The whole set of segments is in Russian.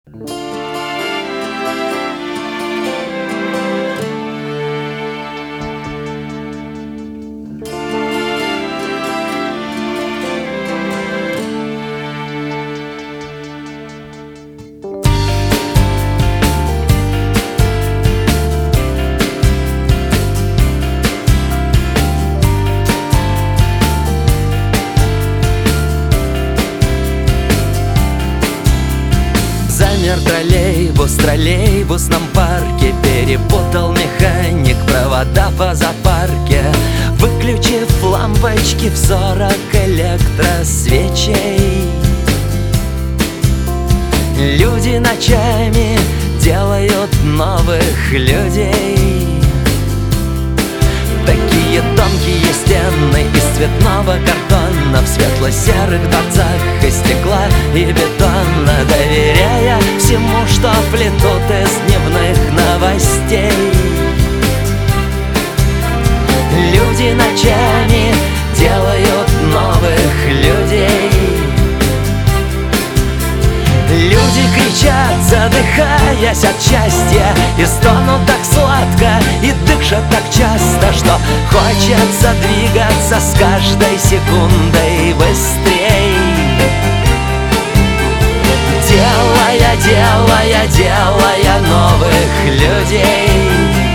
Замер троллейбус в троллейбусном парке, перепутал механик провода по зоопарке. Выключив лампочки в 40 электросвечей, люди ночами делают новых людей. Такие тонкие стены из цветного картона в светло-серых дворцах из стекла и бетона, доверяя всему, что плетут из дневных новостей. Люди ночами делают новых людей. Люди кричат, задыхаясь от счастья, и стонут так сладко, и дышат так часто, что хочется двигаться с каждой секундой быстрей. Делая новых людей.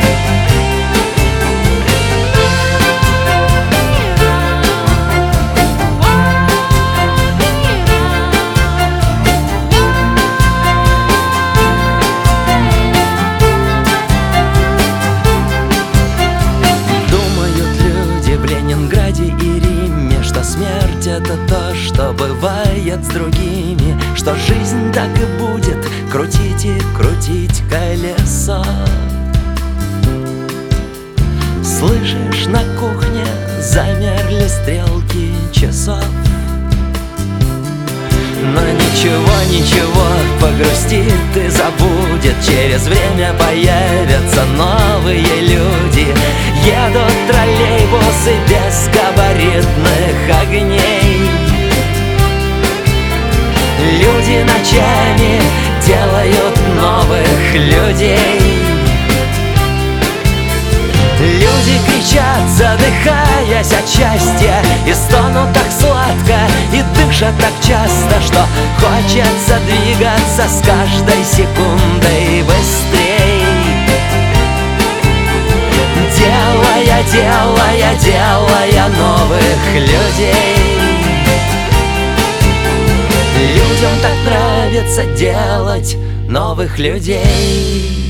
Смерть — это то, что бывает с другими, что жизнь так и будет крутить и крутить колесо. Слышишь, на кухне замерли стрелки часов. Но ничего, погрустит и забудет. Через время появятся новые люди. Едут троллейбусы без габаритных огней. Люди ночами делают новых людей. Люди кричат, задыхаясь от счастья, и стонут так сладко, и дышат так часто, что хочется двигаться с каждой секундой быстрей. Делая новых людей. Людям так нравится делать новых людей.